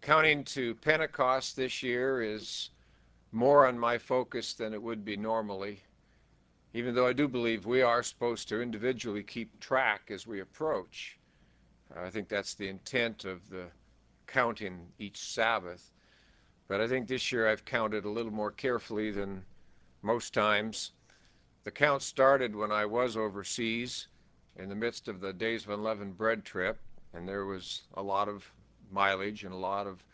Counting to Pentecost this year is more on my focus than it would be normally, even though I do believe we are supposed to individually keep track as we approach. I think that's the intent of the counting each Sabbath. But I think this year I've counted a little more carefully than most times. The count started when I was overseas in the midst of the Days of Unleavened Bread trip, and there was a lot of mileage and a lot of,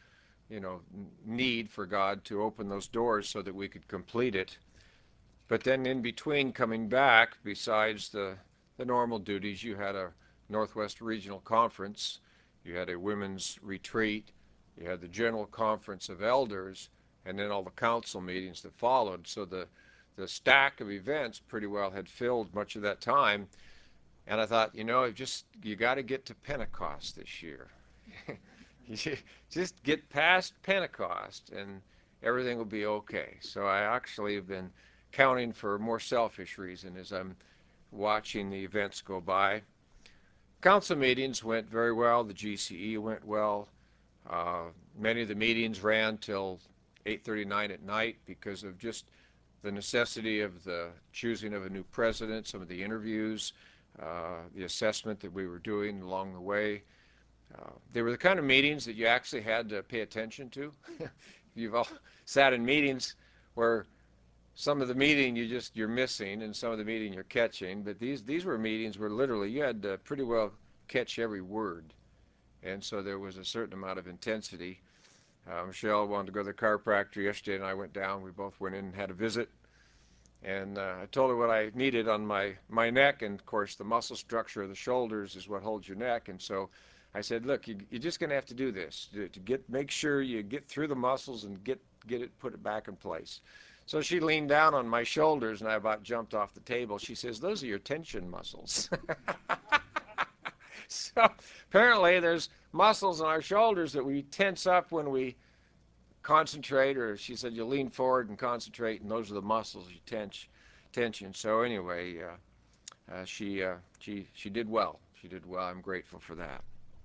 need for God to open those doors so that we could complete it. But then in between coming back, besides the normal duties, you had a Northwest Regional Conference, you had a women's retreat, you had the General Conference of Elders, and then all the council meetings that followed. So the stack of events pretty well had filled much of that time. And I thought, you got to get to Pentecost this year. You just get past Pentecost and everything will be okay. So I actually have been counting for a more selfish reason as I'm watching the events go by. Council meetings went very well. The GCE went well. Many of the meetings ran till 8:39 at night because of just the necessity of the choosing of a new president, some of the interviews, the assessment that we were doing along the way. They were the kind of meetings that you actually had to pay attention to. You've all sat in meetings where some of the meeting you're missing and some of the meeting you're catching, but these were meetings where literally you had to pretty well catch every word. And so there was a certain amount of intensity. Michelle wanted to go to the chiropractor yesterday, and I went down. We both went in and had a visit. And I told her what I needed on my neck, and of course the muscle structure of the shoulders is what holds your neck. And so I said, look, you're just going to have to do this to make sure you get through the muscles and put it back in place. So she leaned down on my shoulders, and I about jumped off the table. She says, those are your tension muscles. So apparently there's muscles in our shoulders that we tense up when we concentrate, or she said you lean forward and concentrate, and those are the muscles you tension. So anyway, she did well. She did well. I'm grateful for that.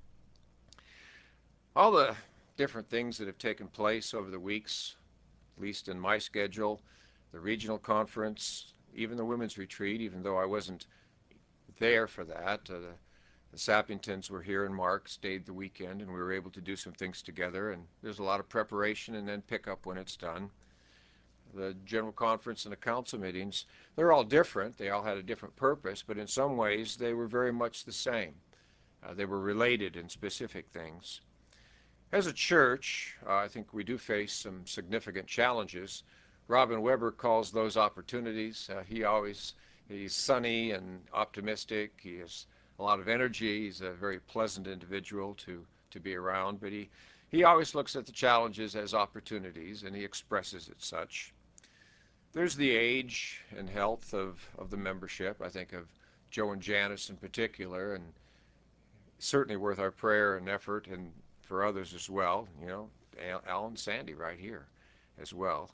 All the different things that have taken place over the weeks, at least in my schedule, the regional conference, even the women's retreat, even though I wasn't there for that. The Sappingtons were here, and Mark stayed the weekend, and we were able to do some things together, and there's a lot of preparation and then pick up when it's done. The general conference and the council meetings, they're all different. They all had a different purpose, but in some ways they were very much the same. They were related in specific things. As a church, I think we do face some significant challenges. Robin Weber calls those opportunities. He's sunny and optimistic. He has a lot of energy. He's a very pleasant individual to be around, but he always looks at the challenges as opportunities, and he expresses it such. There's the age and health of the membership. I think of Joe and Janice in particular, and certainly worth our prayer and effort, and for others as well. Al and Sandy right here as well.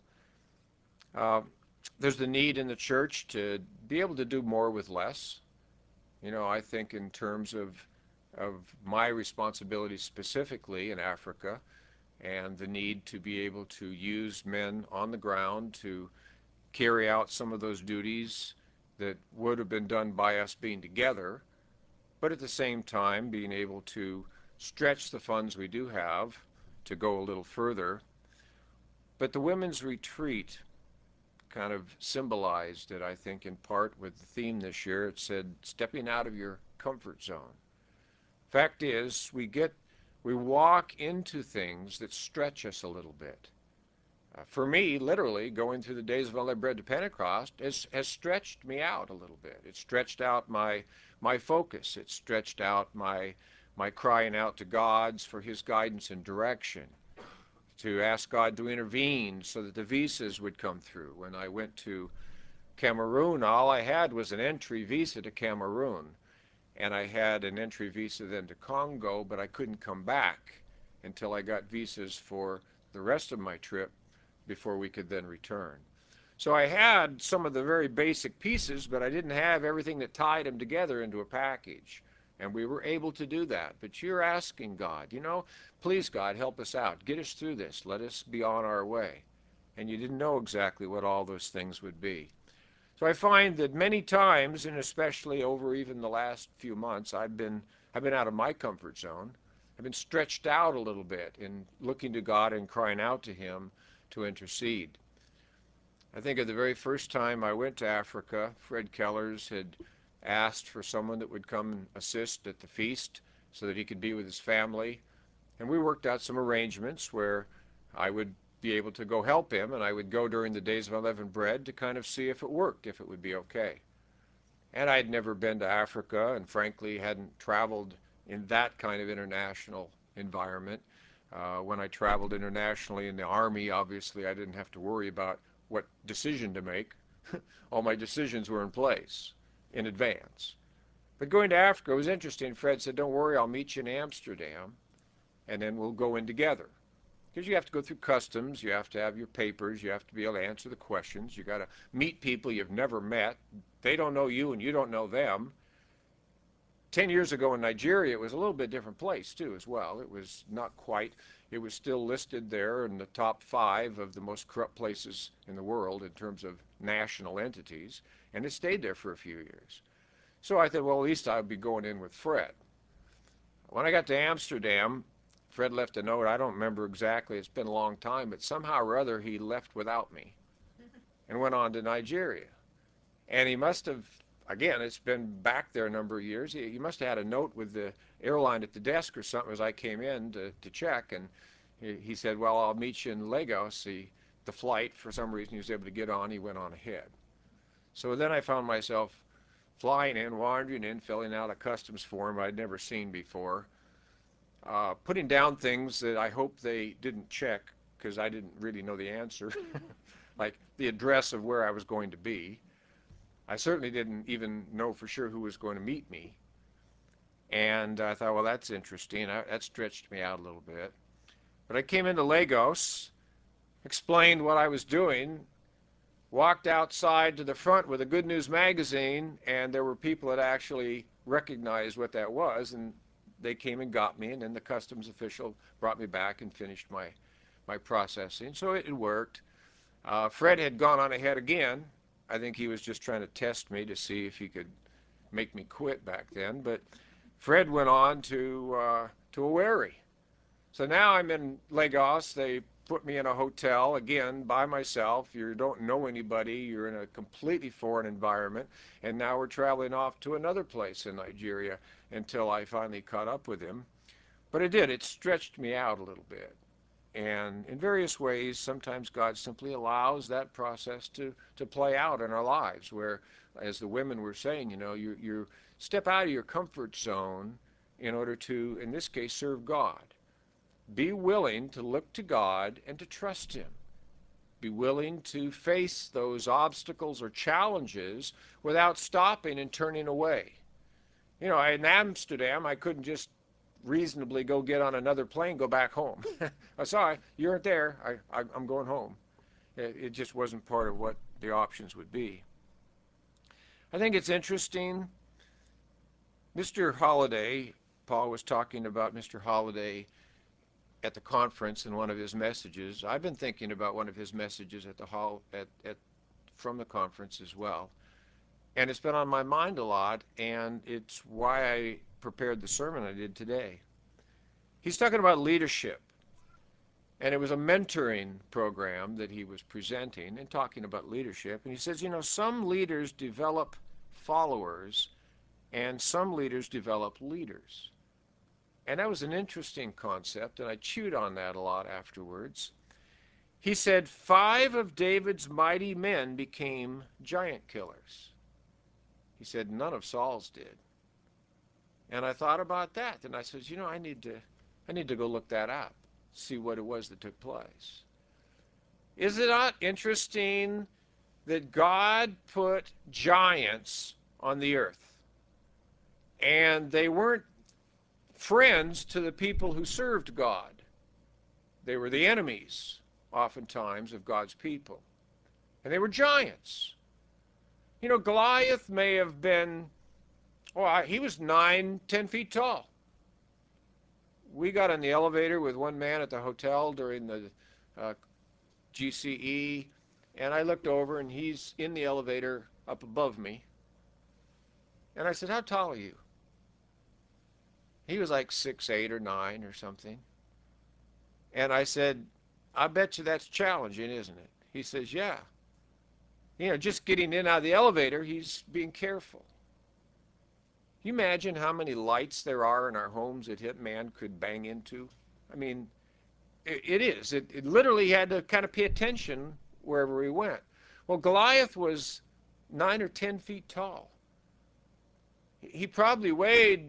There's the need in the church to be able to do more with less. I think in terms of my responsibility specifically in Africa, and the need to be able to use men on the ground to carry out some of those duties that would have been done by us being together, but at the same time being able to stretch the funds we do have to go a little further. But the women's retreat kind of symbolized it, I think, in part with the theme this year. It said, stepping out of your comfort zone. Fact is, we walk into things that stretch us a little bit. For me, literally, going through the Days of Unleavened Bread to Pentecost has stretched me out a little bit. It stretched out my focus. It stretched out my crying out to God for his guidance and direction, to ask God to intervene so that the visas would come through. When I went to Cameroon, all I had was an entry visa to Cameroon, and I had an entry visa then to Congo, but I couldn't come back until I got visas for the rest of my trip before we could then return. So I had some of the very basic pieces, but I didn't have everything that tied them together into a package. And we were able to do that. But you're asking God, please, God, help us out. Get us through this. Let us be on our way. And you didn't know exactly what all those things would be. So I find that many times, and especially over even the last few months, I've been out of my comfort zone. I've been stretched out a little bit in looking to God and crying out to Him to intercede. I think of the very first time I went to Africa, Fred Kellers had asked for someone that would come and assist at the feast so that he could be with his family. And we worked out some arrangements where I would be able to go help him, and I would go during the days of unleavened bread to kind of see if it worked, if it would be okay. And I'd never been to Africa and frankly hadn't traveled in that kind of international environment. When I traveled internationally in the Army, obviously I didn't have to worry about what decision to make. All my decisions were in place in advance. But going to Africa was interesting. Fred said, don't worry, I'll meet you in Amsterdam, and then we'll go in together. Because you have to go through customs, you have to have your papers, you have to be able to answer the questions, you got to meet people you've never met. They don't know you and you don't know them. 10 years ago in Nigeria, it was a little bit different place too as well. It was not quite, it was still listed there in the top 5 of the most corrupt places in the world in terms of national entities, and it stayed there for a few years. So I thought, well, at least I'd be going in with Fred. When I got to Amsterdam, Fred left a note. I don't remember exactly. It's been a long time, but somehow or other he left without me and went on to Nigeria. And he must have, again, it's been back there a number of years. He must have had a note with the airline at the desk or something as I came in to check. And he said, well, I'll meet you in Lagos. The flight, for some reason, he was able to get on. He went on ahead. So then I found myself flying in, wandering in, filling out a customs form I'd never seen before. Putting down things that I hope they didn't check because I didn't really know the answer, like the address of where I was going to be. I certainly didn't even know for sure who was going to meet me. And I thought, well, that's interesting. That stretched me out a little bit. But I came into Lagos, explained what I was doing, walked outside to the front with a Good News magazine, and there were people that actually recognized what that was, and they came and got me, and then the customs official brought me back and finished my processing. So it worked. Fred had gone on ahead again. I think he was just trying to test me to see if he could make me quit back then. But Fred went on to Owerri. So now I'm in Lagos. They put me in a hotel, again, by myself. You don't know anybody. You're in a completely foreign environment. And now we're traveling off to another place in Nigeria until I finally caught up with him. But it did. It stretched me out a little bit. And in various ways, sometimes God simply allows that process to play out in our lives, where, as the women were saying, you step out of your comfort zone in order to, in this case, serve God. Be willing to look to God and to trust Him. Be willing to face those obstacles or challenges without stopping and turning away. In Amsterdam, I couldn't just reasonably go get on another plane, go back home. I'm sorry, you aren't there. I'm going home. It just wasn't part of what the options would be. I think it's interesting. Mr. Holliday, Paul was talking about Mr. Holliday at the conference in one of his messages. I've been thinking about one of his messages from the conference as well. And it's been on my mind a lot, and it's why I prepared the sermon I did today. He's talking about leadership. And it was a mentoring program that he was presenting and talking about leadership. And he says, some leaders develop followers and some leaders develop leaders. And that was an interesting concept, and I chewed on that a lot afterwards. He said 5 of David's mighty men became giant killers. He said none of Saul's did. And I thought about that, and I said, I need to go look that up, see what it was that took place. Is it not interesting that God put giants on the earth, and they weren't friends to the people who served God? They were the enemies, oftentimes, of God's people. And they were giants. Goliath may have been Oh, he was 9, 10 feet tall. We got on the elevator with one man at the hotel during the uh, GCE, and I looked over, and he's in the elevator up above me. And I said, "How tall are you?" He was like 6'8" or 9 or something. And I said, "I bet you that's challenging, isn't it?" He says, "Yeah." Just getting in and out of the elevator, he's being careful. Can you imagine how many lights there are in our homes that Hitman could bang into? I mean, it is. It literally had to kind of pay attention wherever he went. Well, Goliath was 9 or 10 feet tall. He probably weighed,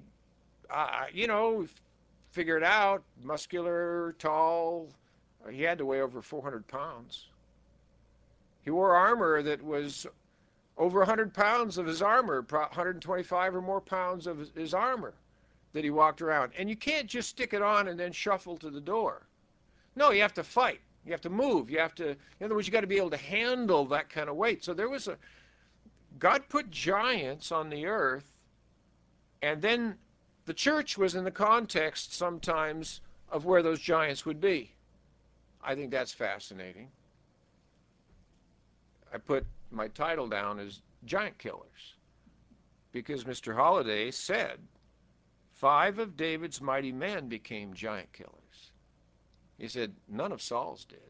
figure it out, muscular, tall. He had to weigh over 400 pounds. He wore armor that was over 100 pounds of his armor, 125 or more pounds of his armor that he walked around. And you can't just stick it on and then shuffle to the door. No, you have to fight. You have to move. You have to, in other words, you got to be able to handle that kind of weight. So God put giants on the earth, and then the church was in the context sometimes of where those giants would be. I think that's fascinating. I put my title down as Giant Killers because Mr. Holliday said 5 of David's mighty men became giant killers. He said none of Saul's did.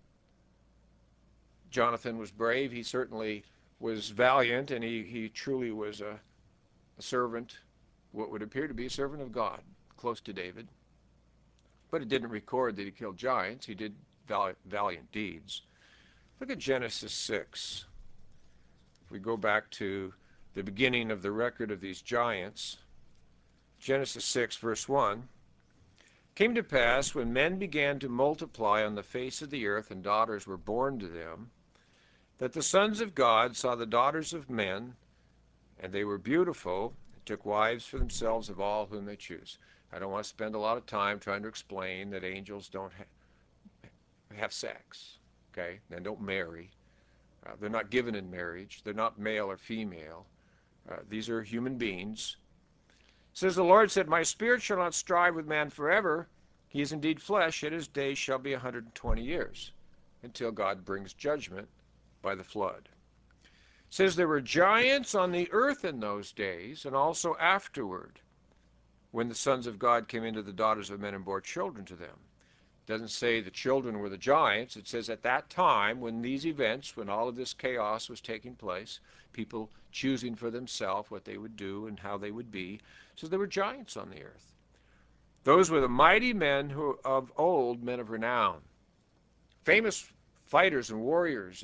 Jonathan was brave. He certainly was valiant, and he truly was a servant, what would appear to be a servant of God, close to David. But it didn't record that he killed giants. He did valiant deeds. Look at Genesis 6. If we go back to the beginning of the record of these giants, Genesis 6, verse 1, came to pass when men began to multiply on the face of the earth and daughters were born to them, that the sons of God saw the daughters of men, and they were beautiful, and took wives for themselves of all whom they choose. I don't want to spend a lot of time trying to explain that angels don't have sex, okay, and don't marry. They're not given in marriage. They're not male or female. These are human beings. It says, the Lord said, my spirit shall not strive with man forever. He is indeed flesh, yet his days shall be 120 years, until God brings judgment by the flood. It says there were giants on the earth in those days, and also afterward, when the sons of God came into the daughters of men and bore children to them. It doesn't say the children were the giants. It says at that time, when these events, when all of this chaos was taking place, people choosing for themselves what they would do and how they would be, so there were giants on the earth. Those were the mighty men who of old, men of renown, famous fighters and warriors,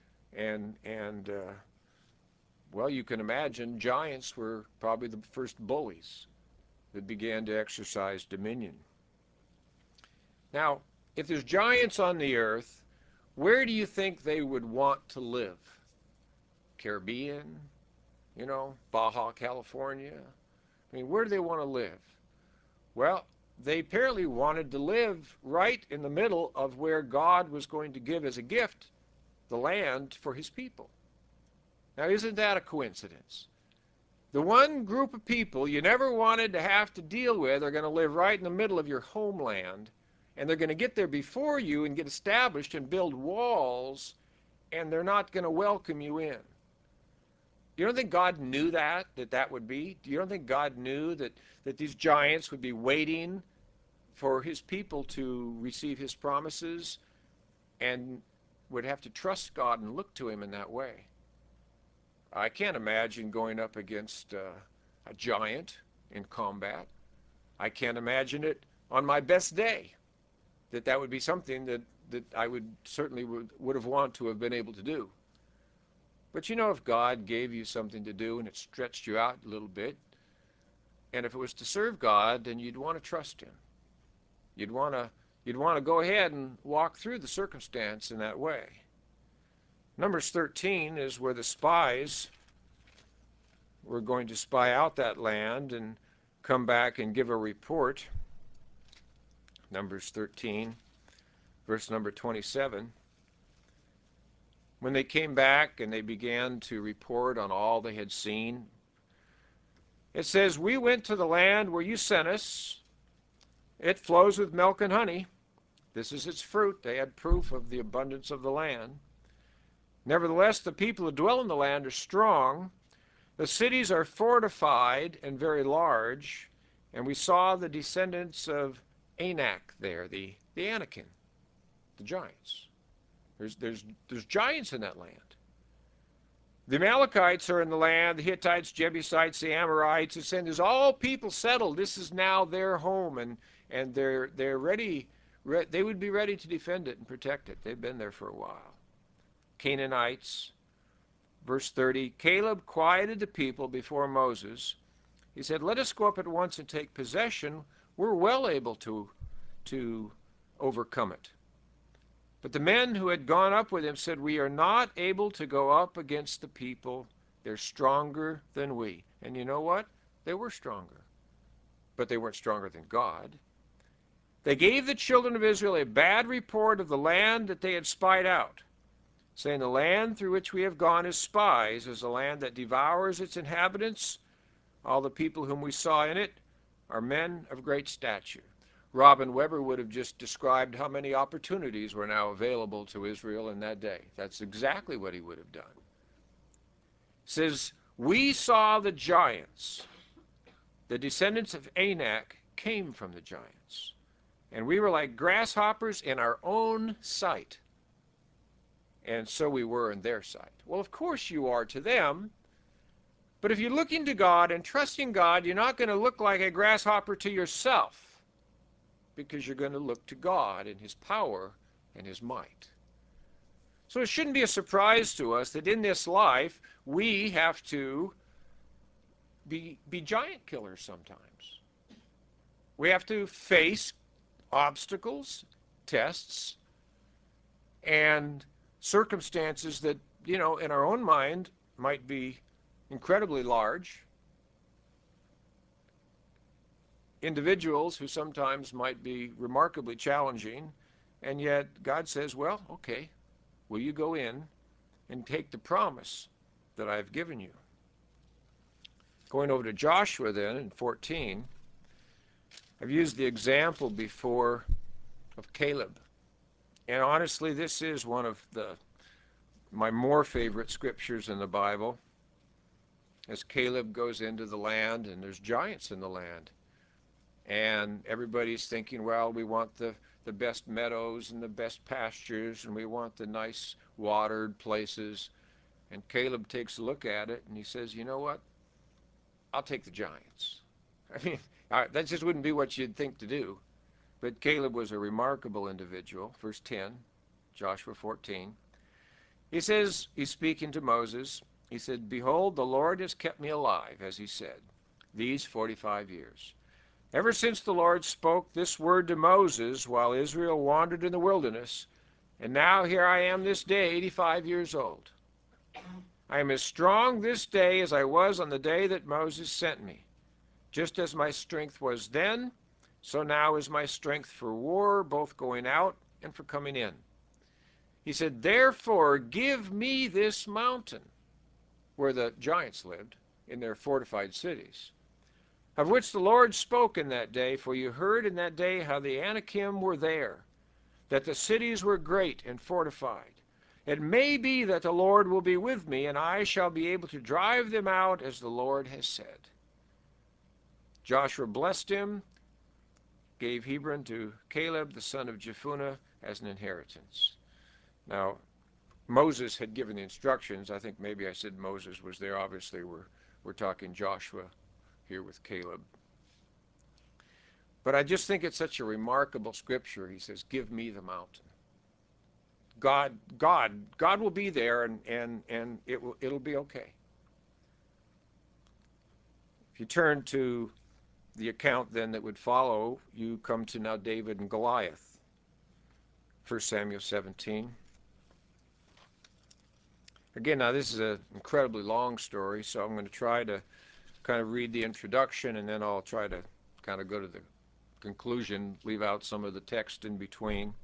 and well, you can imagine giants were probably the first bullies that began to exercise dominion. Now, if there's giants on the earth, where do you think they would want to live? Caribbean, Baja California. I mean, where do they want to live? Well, they apparently wanted to live right in the middle of where God was going to give as a gift the land for his people. Now, isn't that a coincidence? The one group of people you never wanted to have to deal with are going to live right in the middle of your homeland, and they're going to get there before you and get established and build walls, and they're not going to welcome you in. You don't think God knew that would be? You don't think God knew that these giants would be waiting for his people to receive his promises and would have to trust God and look to him in that way? I can't imagine going up against a giant in combat. I can't imagine it on my best day that would be something that I would certainly would have wanted to have been able to do. But if God gave you something to do and it stretched you out a little bit, and if it was to serve God, then you'd want to trust him. You'd want to go ahead and walk through the circumstance in that way. Numbers 13 is where the spies were going to spy out that land and come back and give a report. Numbers 13, verse number 27. When they came back and they began to report on all they had seen, It says, we went to the land where you sent us. It flows with milk and honey. This is its fruit. They had proof of the abundance of the land. Nevertheless, the people who dwell in the land are strong. The cities are fortified and very large. And we saw the descendants of Anak there, the Anakim, the giants. There's giants in that land. The Amalekites are in the land, the Hittites, Jebusites, the Amorites. It's saying there's all people settled. This is now their home, and they're ready. They would be ready to defend it and protect it. They've been there for a while. Canaanites, verse 30, Caleb quieted the people before Moses. He said, let us go up at once and take possession. We're well able to overcome it. But the men who had gone up with him said, we are not able to go up against the people. They're stronger than we. And you know what? They were stronger. But they weren't stronger than God. They gave the children of Israel a bad report of the land that they had spied out, saying, the land through which we have gone as spies is a land that devours its inhabitants. All the people whom we saw in it are men of great stature. Robin Weber would have just described how many opportunities were now available to Israel in that day. That's exactly what he would have done. It says, we saw the giants. The descendants of Anak came from the giants. And we were like grasshoppers in our own sight. And so we were in their sight. Well, of course you are to them. But if you're looking to God and trusting God, you're not going to look like a grasshopper to yourself, because you're going to look to God and his power and his might. So it shouldn't be a surprise to us that in this life we have to be giant killers sometimes. We have to face obstacles, tests, and circumstances that, in our own mind might be incredibly large. Individuals who sometimes might be remarkably challenging, and yet God says, well, okay, will you go in and take the promise that I've given you? Going over to Joshua then in 14, I've used the example before of Caleb. And honestly, this is one of my more favorite scriptures in the Bible, as Caleb goes into the land and there's giants in the land. And everybody's thinking, well, we want the best meadows and the best pastures, and we want the nice watered places. And Caleb takes a look at it and he says, you know what? I'll take the giants. I mean, that just wouldn't be what you'd think to do. But Caleb was a remarkable individual. Verse 10, Joshua 14. He says, he's speaking to Moses. He said, behold, the Lord has kept me alive, as he said, these 45 years. Ever since the Lord spoke this word to Moses while Israel wandered in the wilderness, and now here I am this day, 85 years old. I am as strong this day as I was on the day that Moses sent me. Just as my strength was then, so now is my strength for war, both going out and for coming in. He said, therefore give me this mountain, where the giants lived, in their fortified cities, of which the Lord spoke in that day, for you heard in that day how the Anakim were there, that the cities were great and fortified. It may be that the Lord will be with me, and I shall be able to drive them out as the Lord has said. Joshua blessed him, gave Hebron to Caleb, the son of Jephunneh, as an inheritance. Now, Moses had given the instructions. I think maybe I said Moses was there. Obviously, we're talking Joshua here with Caleb. But I just think it's such a remarkable scripture. He says, give me the mountain. God will be there, and it'll be okay. If you turn to the account then that would follow, you come to now David and Goliath. 1 Samuel 17. Again, now this is an incredibly long story, so I'm going to try to kind of read the introduction, and then I'll try to kind of go to the conclusion, leave out some of the text in between.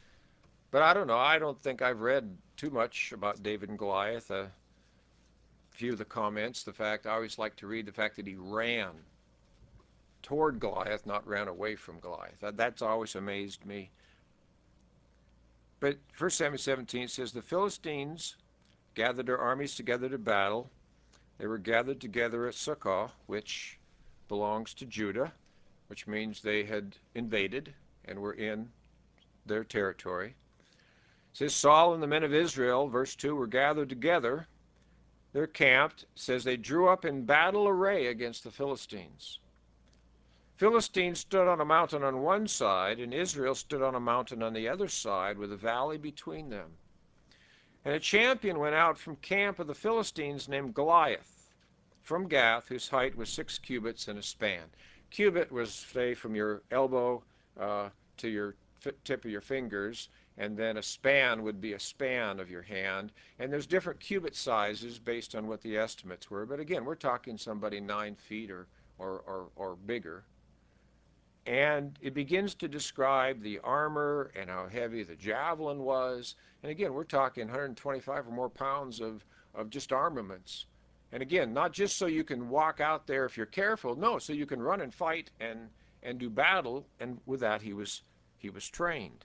But I don't know. I don't think I've read too much about David and Goliath. A few of the comments, the fact I always like to read the fact that he ran toward Goliath, not ran away from Goliath. That's always amazed me. But 1 Samuel 17 says, the Philistines gathered their armies together to battle. They were gathered together at Succoth, which belongs to Judah, which means they had invaded and were in their territory. It says Saul and the men of Israel, verse 2, were gathered together. They're camped. It says they drew up in battle array against the Philistines. Philistines stood on a mountain on one side, and Israel stood on a mountain on the other side, with a valley between them. And a champion went out from camp of the Philistines named Goliath, from Gath, whose height was 6 cubits and a span. Cubit was, say, from your elbow to your tip of your fingers, and then a span would be a span of your hand. And there's different cubit sizes based on what the estimates were. But again, we're talking somebody 9 feet or bigger. And it begins to describe the armor and how heavy the javelin was. And again, we're talking 125 or more pounds of just armaments. And again, not just so you can walk out there if you're careful, no, so you can run and fight and do battle. And with that, he was trained.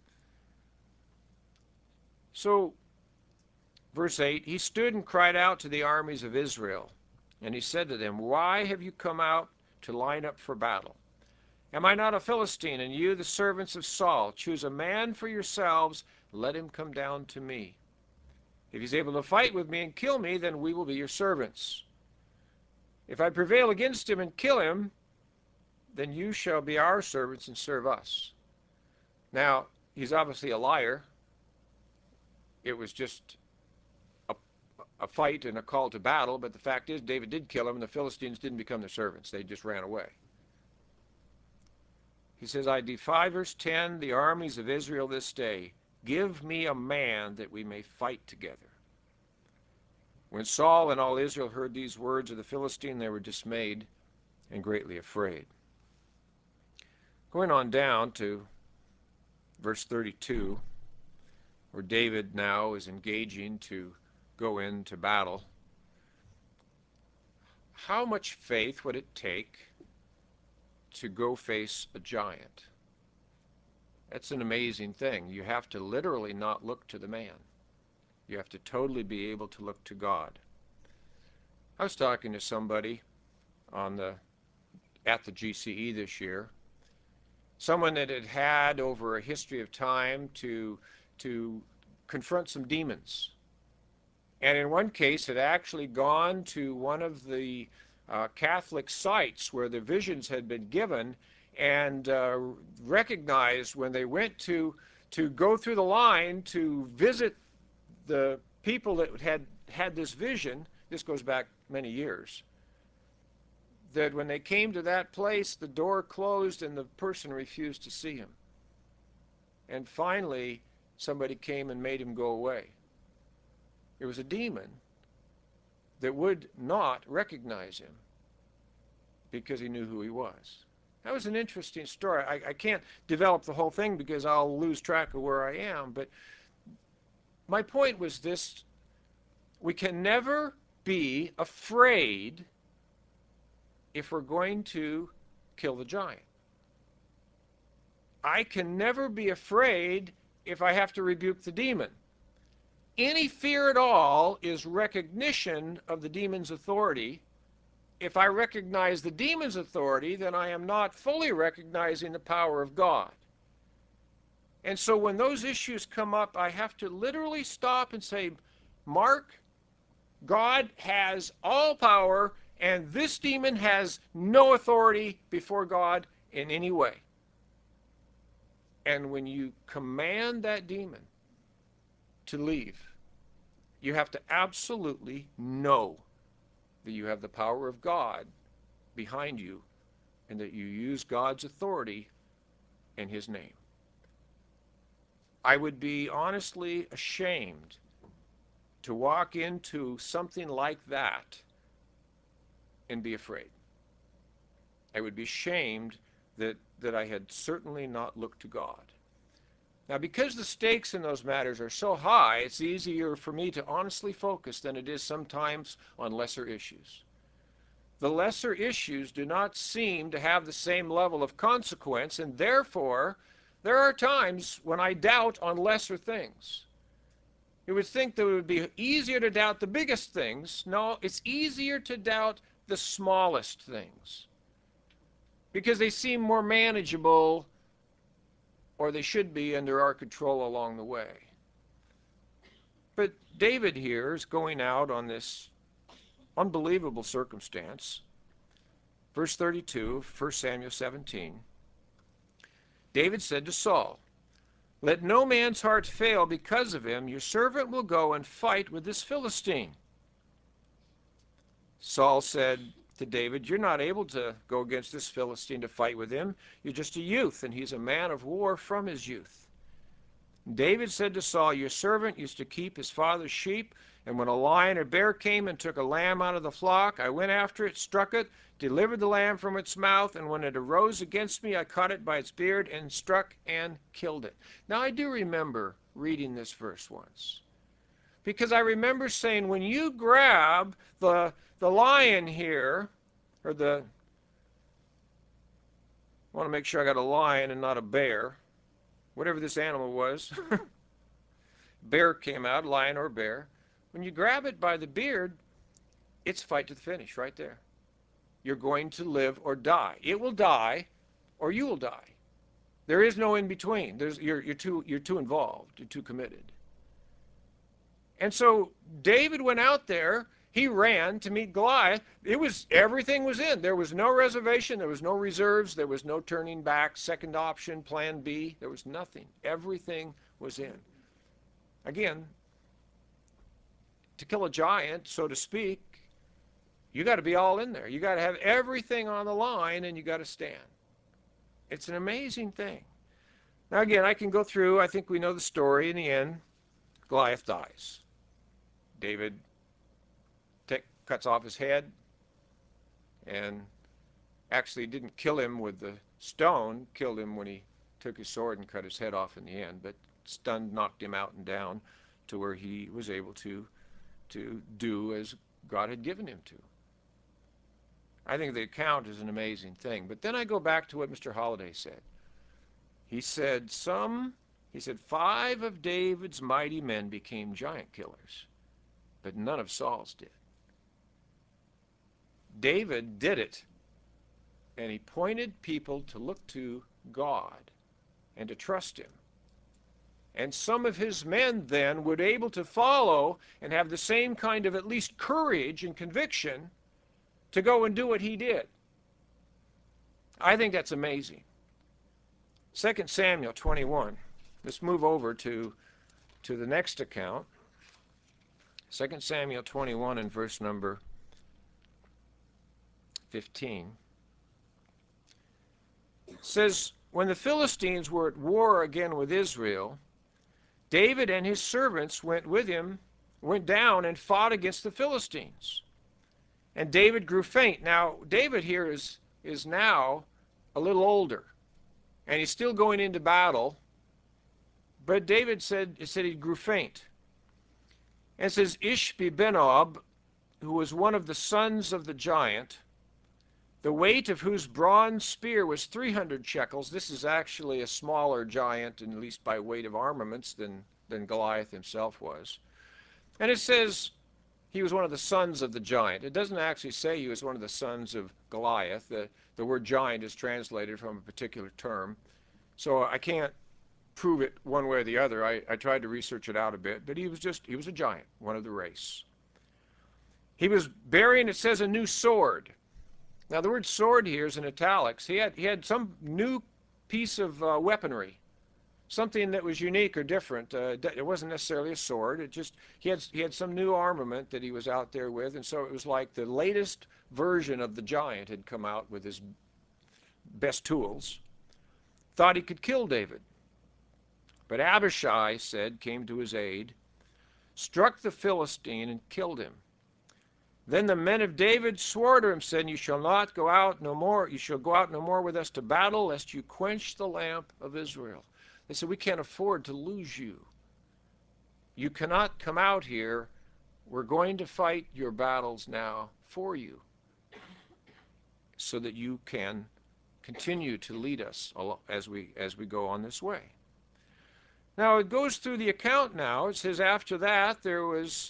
So, verse 8, he stood and cried out to the armies of Israel. And he said to them, why have you come out to line up for battle? Am I not a Philistine, and you the servants of Saul? Choose a man for yourselves, let him come down to me. If he's able to fight with me and kill me, then we will be your servants. If I prevail against him and kill him, then you shall be our servants and serve us. Now, he's obviously a liar. It was just a fight and a call to battle, but the fact is David did kill him, and the Philistines didn't become their servants. They just ran away. He says, I defy, verse 10, the armies of Israel this day. Give me a man that we may fight together. When Saul and all Israel heard these words of the Philistine, they were dismayed and greatly afraid. Going on down to verse 32, where David now is engaging to go into battle. How much faith would it take to go face a giant? That's an amazing thing. You have to literally not look to the man. You have to totally be able to look to God. I was talking to somebody at the GCE this year, someone that had over a history of time to confront some demons. And in one case had actually gone to one of the Catholic sites where the visions had been given, and recognized when they went to go through the line to visit the people that had this vision, this goes back many years, that when they came to that place, the door closed and the person refused to see him. And finally, somebody came and made him go away. It was a demon that would not recognize him because he knew who he was. That was an interesting story. I can't develop the whole thing because I'll lose track of where I am, but my point was this: we can never be afraid if we're going to kill the giant. I can never be afraid if I have to rebuke the demon. Any fear at all is recognition of the demon's authority. If I recognize the demon's authority, then I am not fully recognizing the power of God. And so when those issues come up, I have to literally stop and say, Mark, God has all power, and this demon has no authority before God in any way. And when you command that demon to leave, you have to absolutely know that you have the power of God behind you and that you use God's authority in his name. I would be honestly ashamed to walk into something like that and be afraid. I would be ashamed that I had certainly not looked to God. Now, because the stakes in those matters are so high, it's easier for me to honestly focus than it is sometimes on lesser issues. The lesser issues do not seem to have the same level of consequence, and therefore, there are times when I doubt on lesser things. You would think that it would be easier to doubt the biggest things. No, it's easier to doubt the smallest things because they seem more manageable, or they should be, under our control along the way. But David here is going out on this unbelievable circumstance. Verse 32, 1 Samuel 17. David said to Saul, "Let no man's heart fail because of him. Your servant will go and fight with this Philistine." Saul said to David, "You're not able to go against this Philistine to fight with him. You're just a youth, and he's a man of war from his youth." David said to Saul, "Your servant used to keep his father's sheep, and when a lion or bear came and took a lamb out of the flock, I went after it, struck it, delivered the lamb from its mouth, and when it arose against me, I caught it by its beard and struck and killed it." Now, I do remember reading this verse once, because I remember saying, when you grab the lion here, or I want to make sure I got a lion and not a bear, whatever this animal was. Bear came out, lion or bear. When you grab it by the beard, it's fight to the finish right there. You're going to live or die. It will die, or you will die. There is no in between. You're too involved. You're too committed. And so David went out there. He ran to meet Goliath. Everything was in. There was no reservation. There was no reserves. There was no turning back. Second option, plan B. There was nothing. Everything was in. Again, to kill a giant, so to speak, you got to be all in there. You got to have everything on the line, and you got to stand. It's an amazing thing. Now, again, I can go through. I think we know the story. In the end, Goliath dies. David cuts off his head, and actually didn't kill him with the stone, killed him when he took his sword and cut his head off in the end, but stunned, knocked him out and down to where he was able to do as God had given him to. I think the account is an amazing thing. But then I go back to what Mr. Holliday said. He said 5 of David's mighty men became giant killers, but none of Saul's did. David did it, and he pointed people to look to God and to trust him. And some of his men then were able to follow and have the same kind of at least courage and conviction to go and do what he did. I think that's amazing. 2 Samuel 21. Let's move over to the next account. 2 Samuel 21 and verse number 15. It says, "When the Philistines were at war again with Israel, David and his servants went down and fought against the Philistines. And David grew faint." Now, David here is now a little older, and he's still going into battle, but David said he grew faint. And it says, "Ishbi-benob, who was one of the sons of the giant, the weight of whose bronze spear was 300 shekels." This is actually a smaller giant, at least by weight of armaments, than Goliath himself was. And it says he was one of the sons of the giant. It doesn't actually say he was one of the sons of Goliath. The word giant is translated from a particular term. So I can't prove it one way or the other. I tried to research it out a bit, but he was a giant, one of the race. He was bearing, it says, a new sword. Now, the word sword here is in italics. He had some new piece of weaponry, something that was unique or different. It wasn't necessarily a sword. He had some new armament that he was out there with, and so it was like the latest version of the giant had come out with his best tools. Thought he could kill David. But Abishai came to his aid, struck the Philistine and killed him. Then the men of David swore to him, saying, "You shall not go out no more. You shall go out no more with us to battle, lest you quench the lamp of Israel." They said, we can't afford to lose you. You cannot come out here. We're going to fight your battles now for you so that you can continue to lead us as we go on this way. Now it goes through the account now. It says after that there was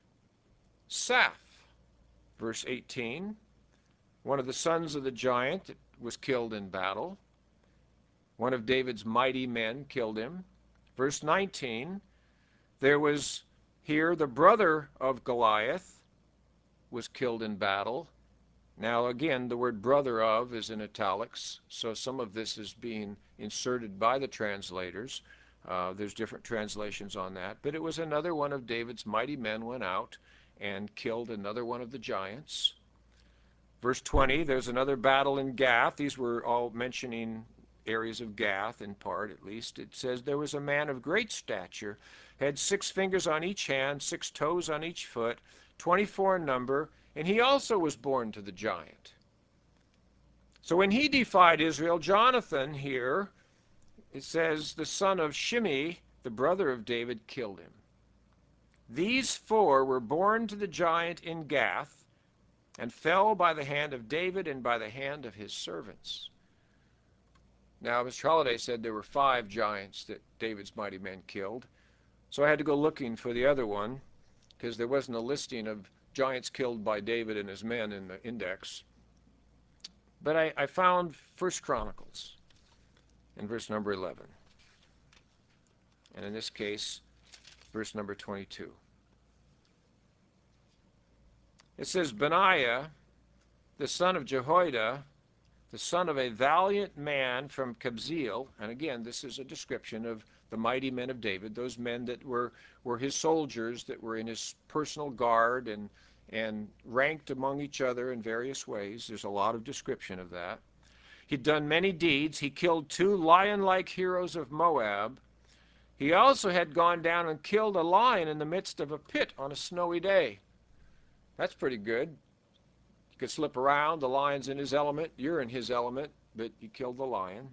Saph, verse 18, one of the sons of the giant that was killed in battle. One of David's mighty men killed him. Verse 19, there was here the brother of Goliath was killed in battle. Now again, the word brother of is in italics, so some of this is being inserted by the translators. There's different translations on that. But it was another one of David's mighty men went out and killed another one of the giants. Verse 20, there's another battle in Gath. These were all mentioning areas of Gath, in part at least. It says, there was a man of great stature, had 6 fingers on each hand, 6 toes on each foot, 24 in number, and he also was born to the giant. So when he defied Israel, Jonathan here, it says, the son of Shimei, the brother of David, killed him. These 4 were born to the giant in Gath and fell by the hand of David and by the hand of his servants. Now, Mr. Holliday said there were 5 giants that David's mighty men killed. So I had to go looking for the other one because there wasn't a listing of giants killed by David and his men in the index. But I found 1 Chronicles in verse number 11. And in this case, verse number 22. It says, Benaiah, the son of Jehoiada, the son of a valiant man from Kabzeel, and again, this is a description of the mighty men of David, those men that were his soldiers, that were in his personal guard and ranked among each other in various ways. There's a lot of description of that. He'd done many deeds. He killed 2 lion-like heroes of Moab. He also had gone down and killed a lion in the midst of a pit on a snowy day. That's pretty good. You could slip around. The lion's in his element. You're in his element, but you killed the lion.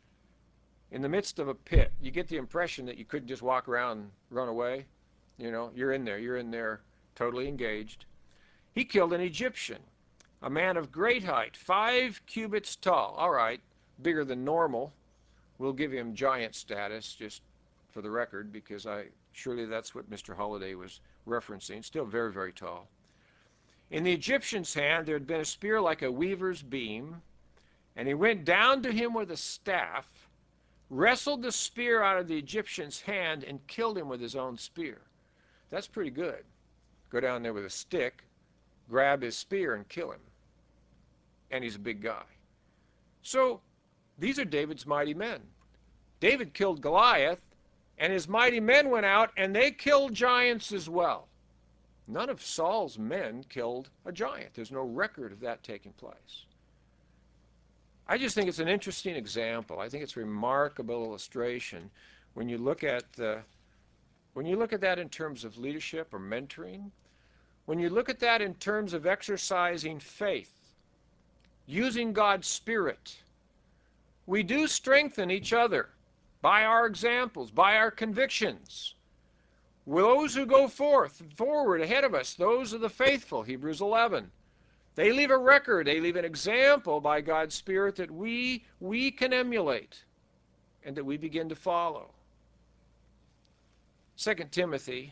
In the midst of a pit, you get the impression that you couldn't just walk around and run away. You know, you're in there totally engaged. He killed an Egyptian, a man of great height, 5 cubits tall. All right, bigger than normal. We'll give him giant status just for the record, because surely that's what Mr. Holliday was referencing. Still very, very tall. In the Egyptian's hand there had been a spear like a weaver's beam, and he went down to him with a staff, wrestled the spear out of the Egyptian's hand, and killed him with his own spear. That's pretty good. Go down there with a stick, grab his spear, and kill him. And he's a big guy. So these are David's mighty men. David killed Goliath, and his mighty men went out, and they killed giants as well. None of Saul's men killed a giant. There's no record of that taking place. I just think it's an interesting example. I think it's a remarkable illustration when you look at that in terms of leadership or mentoring, when you look at that in terms of exercising faith, using God's Spirit. We do strengthen each other by our examples, by our convictions. Those who go forward ahead of us, those are the faithful, Hebrews 11. They leave a record, they leave an example by God's Spirit that we can emulate and that we begin to follow. 2 Timothy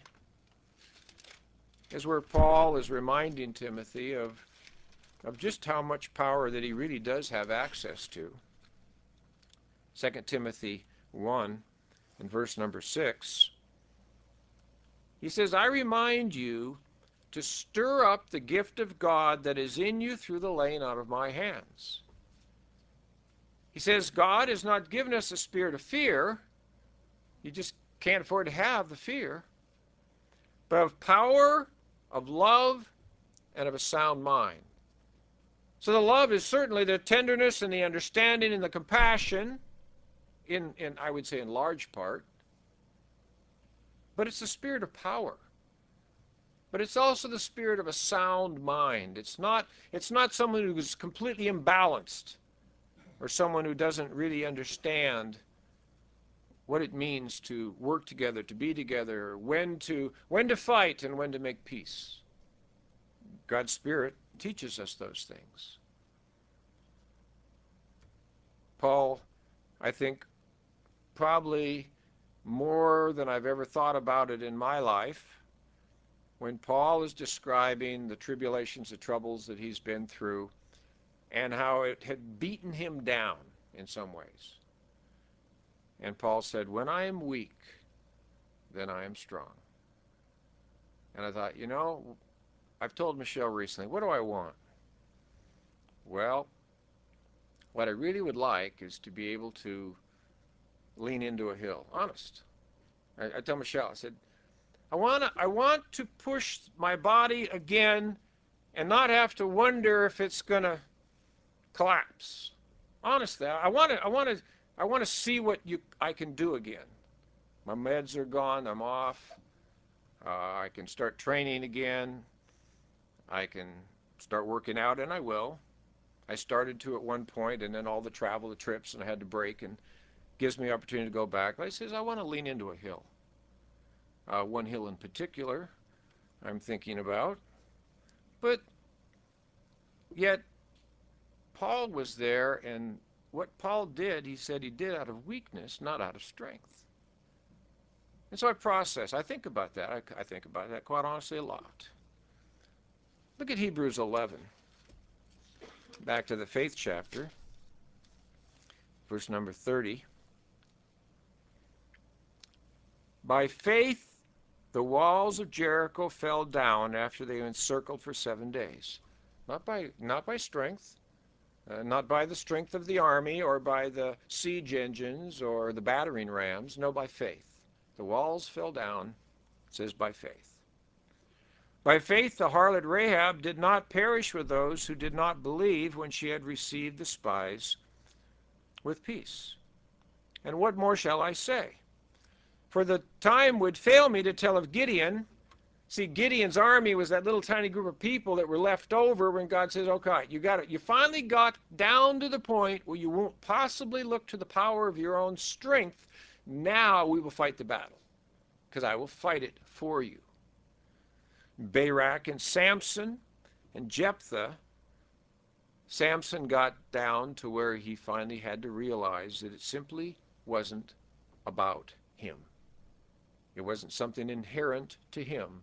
is where Paul is reminding Timothy of just how much power that he really does have access to. 2 Timothy 1 and verse number 6. He says, I remind you to stir up the gift of God that is in you through the laying out of my hands. He says, God has not given us a spirit of fear. You just can't afford to have the fear. But of power, of love, and of a sound mind. So the love is certainly the tenderness and the understanding and the compassion, in I would say in large part. But it's the spirit of power. But it's also the spirit of a sound mind. It's not someone who's completely imbalanced or someone who doesn't really understand what it means to work together, to be together, when to fight and when to make peace. God's Spirit teaches us those things. Paul, I think, probably more than I've ever thought about it in my life, when Paul is describing the tribulations, the troubles that he's been through, and how it had beaten him down in some ways. And Paul said, when I am weak, then I am strong. And I thought, you know, I've told Michelle recently, what do I want? Well, what I really would like is to be able to lean into a hill. Honest. I tell Michelle, I said, I want to push my body again and not have to wonder if it's going to collapse. Honestly, I want to see what I can do again. My meds are gone. I'm off. I can start training again. I can start working out, and I will. I started to at one point, and then all the travel, the trips, and I had to break, and gives me the opportunity to go back. But I says, I want to lean into a hill. One hill in particular I'm thinking about. But yet, Paul was there, and what Paul did, he said he did out of weakness, not out of strength. And so I process. I think about that. I think about that quite honestly a lot. Look at Hebrews 11. Back to the faith chapter, verse number 30. By faith, the walls of Jericho fell down after they were encircled for 7 days. Not by strength, not by the strength of the army or by the siege engines or the battering rams. No, by faith. The walls fell down, it says by faith. By faith, the harlot Rahab did not perish with those who did not believe when she had received the spies with peace. And what more shall I say? For the time would fail me to tell of Gideon. See, Gideon's army was that little tiny group of people that were left over when God says, okay, you finally got down to the point where you won't possibly look to the power of your own strength. Now we will fight the battle, because I will fight it for you. Barak and Samson and Jephthah. Samson got down to where he finally had to realize that it simply wasn't about him. It wasn't something inherent to him.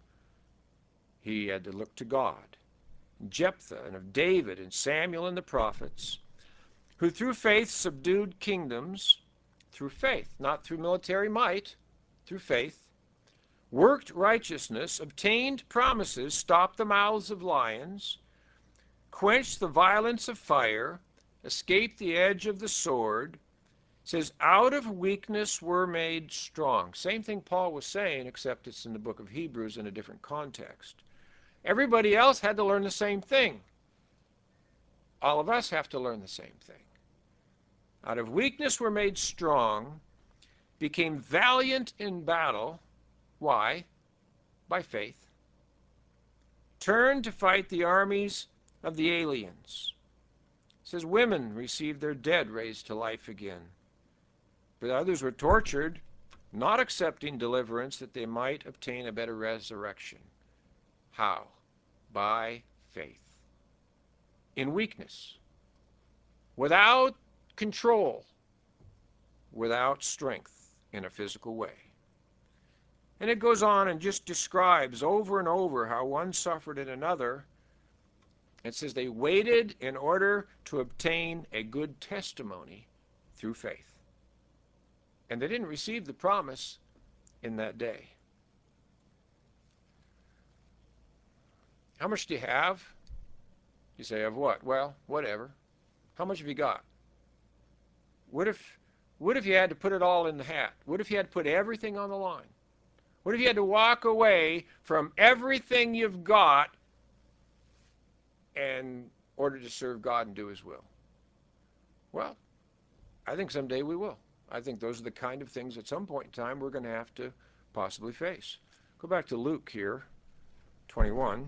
He had to look to God. Jephthah, and of David and Samuel and the prophets, who through faith subdued kingdoms, through faith, not through military might, through faith, worked righteousness, obtained promises, stopped the mouths of lions, quenched the violence of fire, escaped the edge of the sword. It says, out of weakness were made strong. Same thing Paul was saying, except it's in the book of Hebrews in a different context. Everybody else had to learn the same thing. All of us have to learn the same thing. Out of weakness were made strong, became valiant in battle. Why? By faith. Turned to fight the armies of the aliens. It says women received their dead raised to life again. But others were tortured, not accepting deliverance that they might obtain a better resurrection. How? By faith. In weakness. Without control. Without strength in a physical way. And it goes on and just describes over and over how one suffered in another. It says they waited in order to obtain a good testimony through faith. And they didn't receive the promise in that day. How much do you have? You say, of what? Well, whatever. How much have you got? What if you had to put it all in the hat? What if you had to put everything on the line? What if you had to walk away from everything you've got in order to serve God and do His will? Well, I think someday we will. I think those are the kind of things at some point in time we're going to have to possibly face. Go back to Luke here, 21.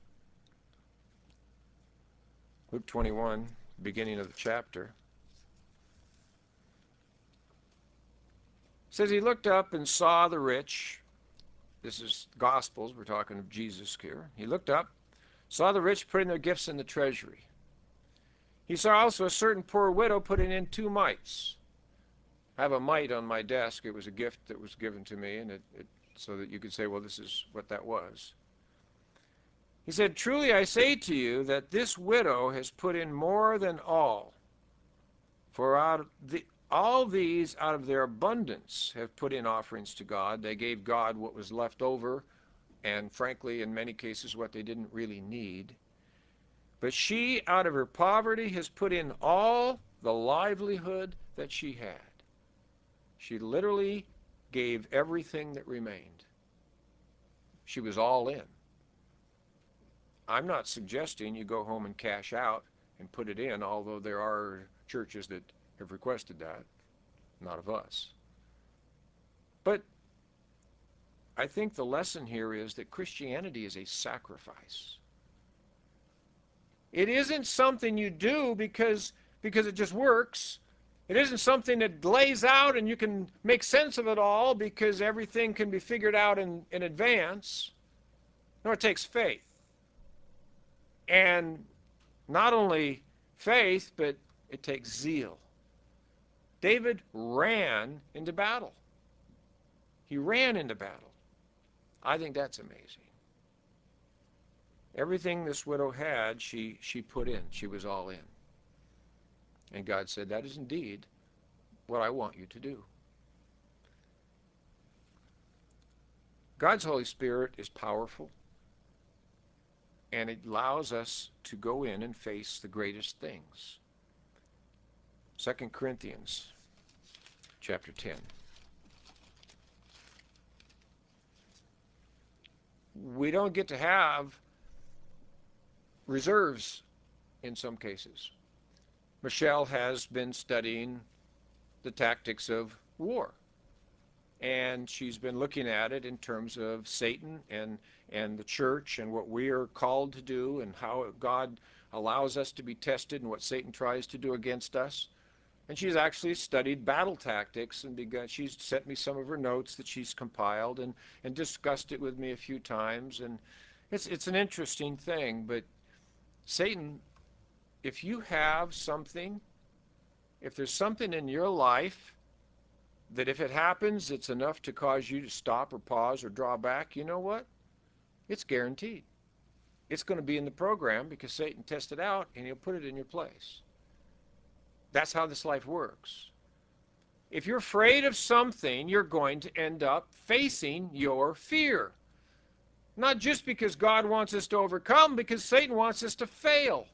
Luke 21, beginning of the chapter. says he looked up and saw the rich. This is Gospels. We're talking of Jesus here. He looked up, saw the rich putting their gifts in the treasury. He saw also a certain poor widow putting in 2 mites. I have a mite on my desk. It was a gift that was given to me, and so that you could say, well, this is what that was. He said, truly I say to you that this widow has put in more than all. For all these out of their abundance have put in offerings to God. They gave God what was left over, and frankly, in many cases, what they didn't really need. But she, out of her poverty, has put in all the livelihood that she had. She literally gave everything that remained. She was all in. I'm not suggesting you go home and cash out and put it in, although there are churches that have requested that, not of us. But I think the lesson here is that Christianity is a sacrifice. It isn't something you do because it just works. It isn't something that lays out and you can make sense of it all because everything can be figured out in advance. No, it takes faith. And not only faith, but it takes zeal. David ran into battle. He ran into battle. I think that's amazing. Everything this widow had, she put in. She was all in. And God said, that is indeed what I want you to do. God's Holy Spirit is powerful, and it allows us to go in and face the greatest things. 2 Corinthians chapter 10. We don't get to have reserves in some cases. Michelle has been studying the tactics of war, and she's been looking at it in terms of Satan and the church and what we are called to do and how God allows us to be tested and what Satan tries to do against us. And she's actually studied battle tactics and she's sent me some of her notes that she's compiled and discussed it with me a few times. And it's an interesting thing. But Satan, if you have something, if there's something in your life that if it happens, it's enough to cause you to stop or pause or draw back, you know what? It's guaranteed. It's going to be in the program because Satan tested it out and he'll put it in your place. That's how this life works. If you're afraid of something, you're going to end up facing your fear. Not just because God wants us to overcome, because Satan wants us to fail.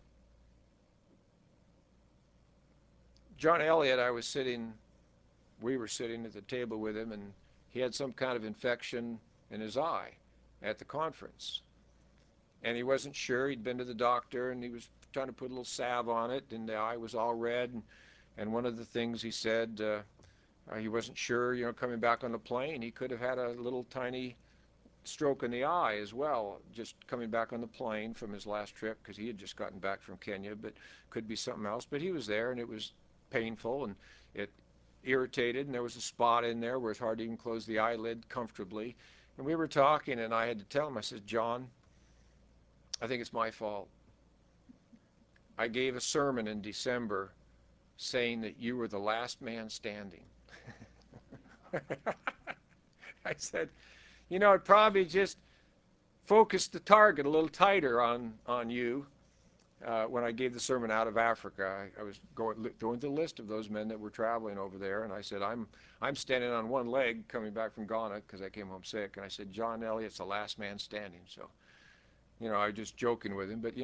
John Elliott, we were sitting at the table with him, and he had some kind of infection in his eye at the conference. And he wasn't sure. He'd been to the doctor, and he was trying to put a little salve on it, and the eye was all red. And one of the things he said, he wasn't sure, coming back on the plane, he could have had a little tiny stroke in the eye as well, just coming back on the plane from his last trip, because he had just gotten back from Kenya, but could be something else. But he was there, and it was painful, and it irritated, and there was a spot in there where it's hard to even close the eyelid comfortably. And we were talking, and I had to tell him, I said, John, I think it's my fault. I gave a sermon in December saying that you were the last man standing. I said, it probably just focused the target a little tighter on you. When I gave the sermon out of Africa, I was going through the list of those men that were traveling over there, and I said, I'm standing on one leg coming back from Ghana because I came home sick, and I said, John Elliott's the last man standing. So, I was just joking with him, but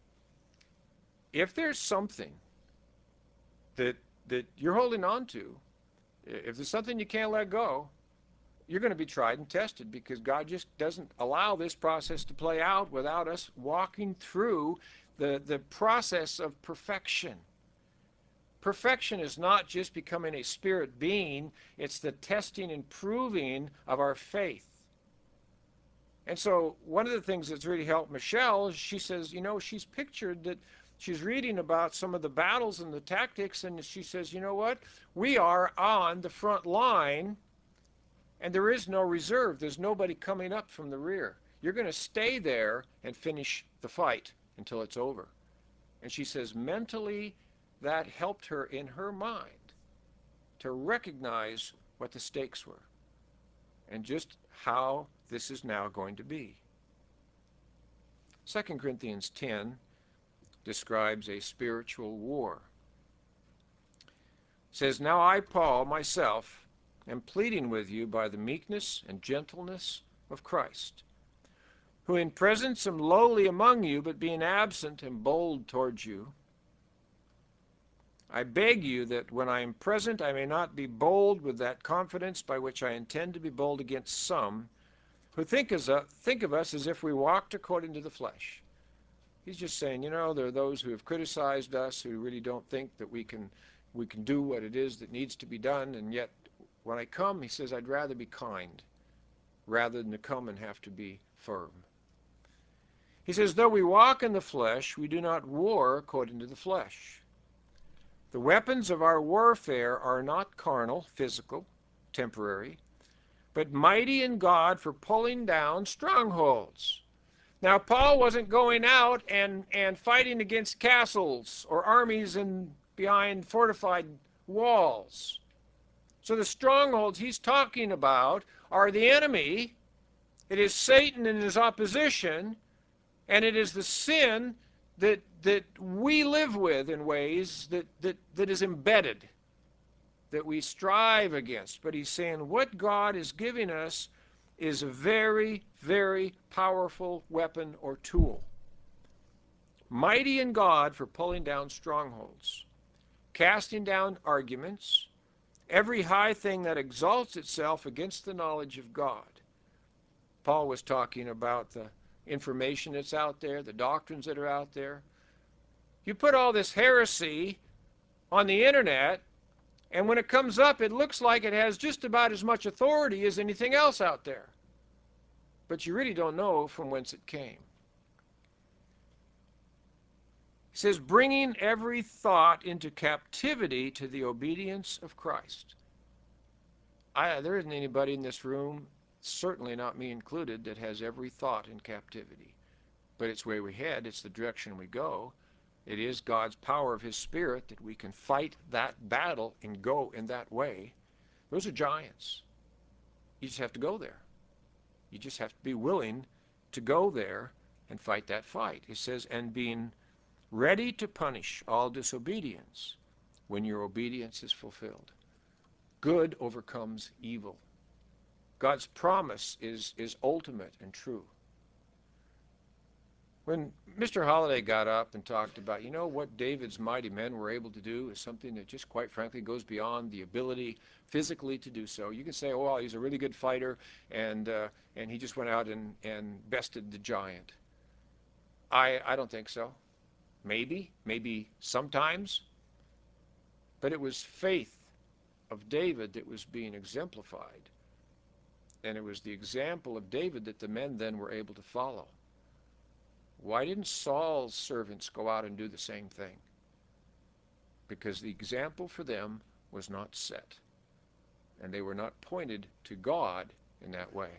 if there's something that you're holding on to, if there's something you can't let go, you're going to be tried and tested, because God just doesn't allow this process to play out without us walking through the process of perfection. Perfection is not just becoming a spirit being, it's the testing and proving of our faith. And so one of the things that's really helped Michelle is she says, she's pictured that she's reading about some of the battles and the tactics, and she says, you know what? We are on the front line And there is no reserve. There's nobody coming up from the rear. You're going to stay there and finish the fight until it's over. And she says mentally that helped her in her mind to recognize what the stakes were and just how this is now going to be. 2 Corinthians 10 describes a spiritual war. It says, "Now I, Paul, myself, am pleading with you by the meekness and gentleness of Christ, who in presence am lowly among you, but being absent am bold towards you. I beg you that when I am present I may not be bold with that confidence by which I intend to be bold against some who think of us as if we walked according to the flesh." He's just saying, there are those who have criticized us who really don't think that we can do what it is that needs to be done, and yet when I come, he says, I'd rather be kind rather than to come and have to be firm. He says, though we walk in the flesh, we do not war according to the flesh. The weapons of our warfare are not carnal, physical, temporary, but mighty in God for pulling down strongholds. Now, Paul wasn't going out and fighting against castles or armies behind fortified walls. So the strongholds he's talking about are the enemy. It is Satan and his opposition, and it is the sin that we live with in ways that is embedded, that we strive against. But he's saying what God is giving us is a very, very powerful weapon or tool. Mighty in God for pulling down strongholds, casting down arguments, every high thing that exalts itself against the knowledge of God. Paul was talking about the information that's out there, the doctrines that are out there. You put all this heresy on the internet, and when it comes up, it looks like it has just about as much authority as anything else out there. But you really don't know from whence it came. He says, bringing every thought into captivity to the obedience of Christ. There isn't anybody in this room, certainly not me included, that has every thought in captivity. But it's where we head, it's the direction we go. It is God's power of his Spirit that we can fight that battle and go in that way. Those are giants. You just have to go there. You just have to be willing to go there and fight that fight. It says, and being ready to punish all disobedience when your obedience is fulfilled. Good overcomes evil. God's promise is ultimate and true. When Mr. Holliday got up and talked about, what David's mighty men were able to do is something that just quite frankly goes beyond the ability physically to do so. You can say, oh, well, he's a really good fighter, and he just went out and bested the giant. I don't think so. Maybe sometimes. But it was faith of David that was being exemplified. And it was the example of David that the men then were able to follow. Why didn't Saul's servants go out and do the same thing? Because the example for them was not set. And they were not pointed to God in that way.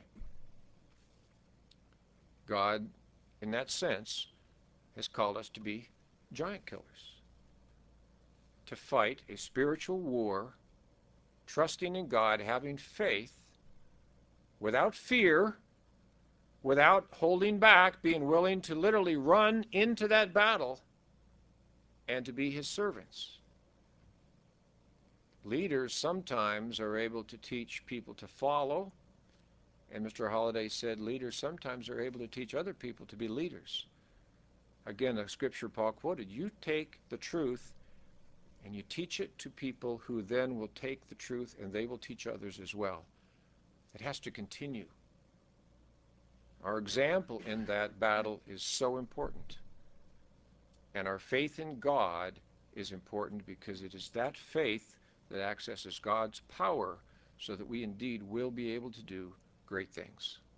God, in that sense, has called us to be giant killers. To fight a spiritual war, trusting in God, having faith, without fear, without holding back, being willing to literally run into that battle and to be his servants. Leaders sometimes are able to teach people to follow, and Mr. Holliday said leaders sometimes are able to teach other people to be leaders. Again, the scripture Paul quoted, you take the truth and you teach it to people who then will take the truth and they will teach others as well. It has to continue. Our example in that battle is so important. And our faith in God is important because it is that faith that accesses God's power so that we indeed will be able to do great things.